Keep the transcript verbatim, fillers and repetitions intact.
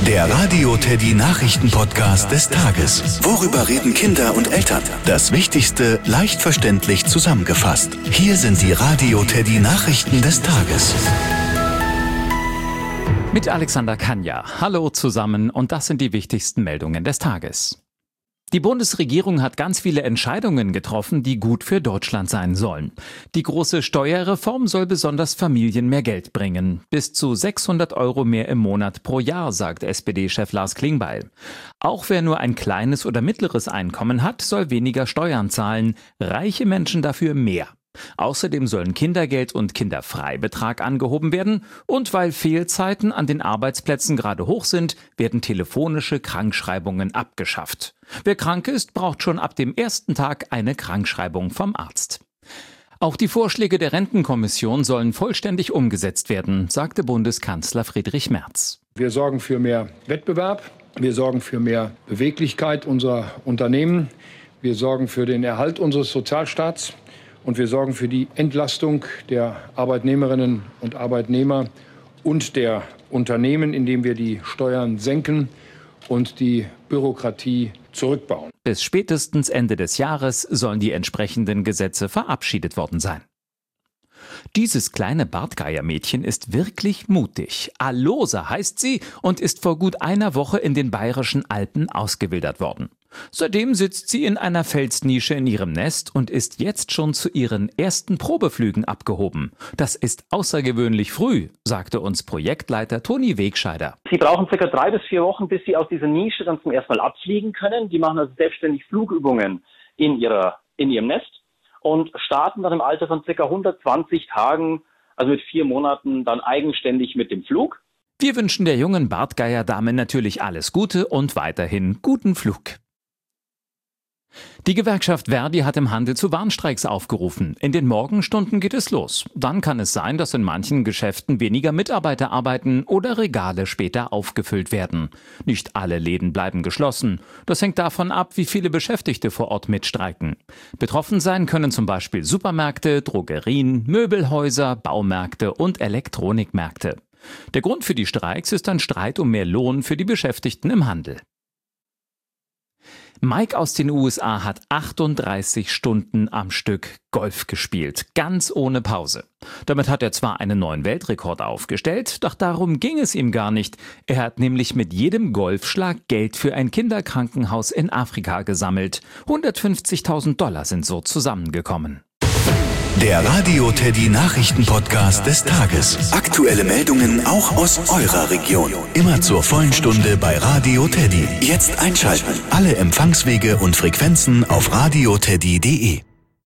Der Radio Teddy Nachrichten-Podcast des Tages. Worüber reden Kinder und Eltern? Das Wichtigste leicht verständlich zusammengefasst. Hier sind die Radio Teddy Nachrichten des Tages. Mit Alexander Kanja. Hallo zusammen und das sind die wichtigsten Meldungen des Tages. Die Bundesregierung hat ganz viele Entscheidungen getroffen, die gut für Deutschland sein sollen. Die große Steuerreform soll besonders Familien mehr Geld bringen. Bis zu sechshundert Euro mehr im Monat pro Jahr, sagt S P D-Chef Lars Klingbeil. Auch wer nur ein kleines oder mittleres Einkommen hat, soll weniger Steuern zahlen, reiche Menschen dafür mehr. Außerdem sollen Kindergeld und Kinderfreibetrag angehoben werden und weil Fehlzeiten an den Arbeitsplätzen gerade hoch sind, werden telefonische Krankschreibungen abgeschafft. Wer krank ist, braucht schon ab dem ersten Tag eine Krankschreibung vom Arzt. Auch die Vorschläge der Rentenkommission sollen vollständig umgesetzt werden, sagte Bundeskanzler Friedrich Merz. Wir sorgen für mehr Wettbewerb, wir sorgen für mehr Beweglichkeit unserer Unternehmen, wir sorgen für den Erhalt unseres Sozialstaats. Und wir sorgen für die Entlastung der Arbeitnehmerinnen und Arbeitnehmer und der Unternehmen, indem wir die Steuern senken und die Bürokratie zurückbauen. Bis spätestens Ende des Jahres sollen die entsprechenden Gesetze verabschiedet worden sein. Dieses kleine Bartgeiermädchen ist wirklich mutig. Alosa heißt sie und ist vor gut einer Woche in den bayerischen Alpen ausgewildert worden. Seitdem sitzt sie in einer Felsnische in ihrem Nest und ist jetzt schon zu ihren ersten Probeflügen abgehoben. Das ist außergewöhnlich früh, sagte uns Projektleiter Toni Wegscheider. Sie brauchen circa drei bis vier Wochen, bis sie aus dieser Nische dann zum ersten Mal abfliegen können. Die machen also selbstständig Flugübungen in ihrer, in ihrem Nest und starten dann im Alter von circa hundertzwanzig Tagen, also mit vier Monaten, dann eigenständig mit dem Flug. Wir wünschen der jungen Bartgeierdame natürlich alles Gute und weiterhin guten Flug. Die Gewerkschaft Verdi hat im Handel zu Warnstreiks aufgerufen. In den Morgenstunden geht es los. Dann kann es sein, dass in manchen Geschäften weniger Mitarbeiter arbeiten oder Regale später aufgefüllt werden. Nicht alle Läden bleiben geschlossen. Das hängt davon ab, wie viele Beschäftigte vor Ort mitstreiken. Betroffen sein können zum Beispiel Supermärkte, Drogerien, Möbelhäuser, Baumärkte und Elektronikmärkte. Der Grund für die Streiks ist ein Streit um mehr Lohn für die Beschäftigten im Handel. Mike aus den U S A hat achtunddreißig Stunden am Stück Golf gespielt, ganz ohne Pause. Damit hat er zwar einen neuen Weltrekord aufgestellt, doch darum ging es ihm gar nicht. Er hat nämlich mit jedem Golfschlag Geld für ein Kinderkrankenhaus in Afrika gesammelt. hundertfünfzigtausend Dollar sind so zusammengekommen. Der Radio Teddy Nachrichten-Podcast des Tages. Aktuelle Meldungen auch aus eurer Region. Immer zur vollen Stunde bei Radio Teddy. Jetzt einschalten. Alle Empfangswege und Frequenzen auf radioteddy punkt de.